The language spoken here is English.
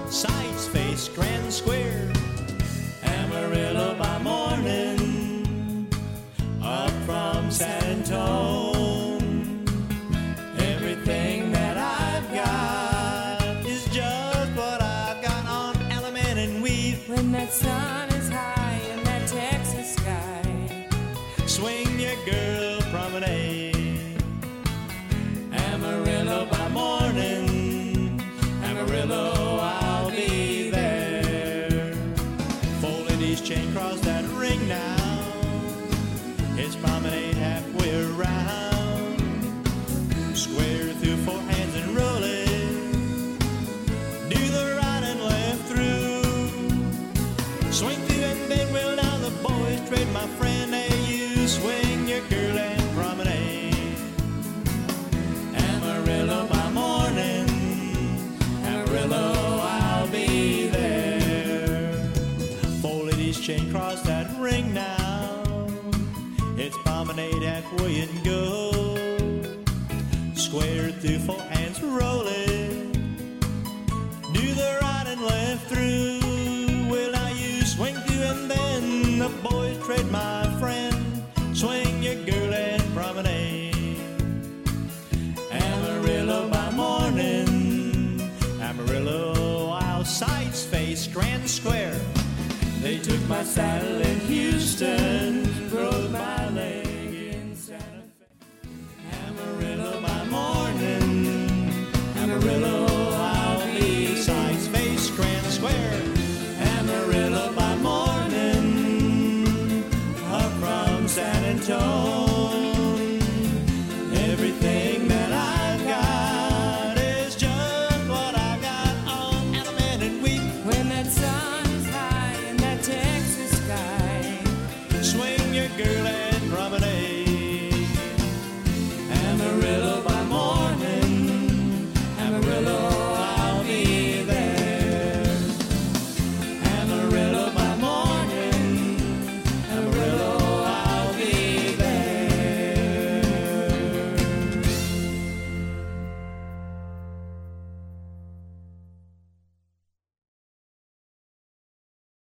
Sights face Grand Square, Amarillo by morning, up from San Antone. Everything that I've got is just what I've got on Alaman and Weave. When that sun is high in that Texas sky, Swing your girl promenade. Amarillo by morning, Amarillo, I'll be there. Four ladies chain cross that ring now, it's promenade halfway around. Square through four hands and roll it, do the right and left through. Swing through and bend well down the boys trade, my friend. Hey, you swing your girl and promenade. Amarillo by morning, Amarillo, I'll be there. Four ladies chain cross that ring now, it's promenade halfway and go. Square through four hands, roll it, do the right and left through. Well, now you swing through and then the boys trade, my friend. Swing your girl and promenade. Amarillo by morning, Amarillo, I'll sights face Grand Square. They took my saddle in Houston, broke my leg in Santa Fe. Amarillo by morning, Amarillo, I'll be sights face Grand Square. Amarillo by morning, up from San Antone. Everything that I've got is just what I've got on Alaman and Weave. when that sun is high in that Texas sky, Swing your girl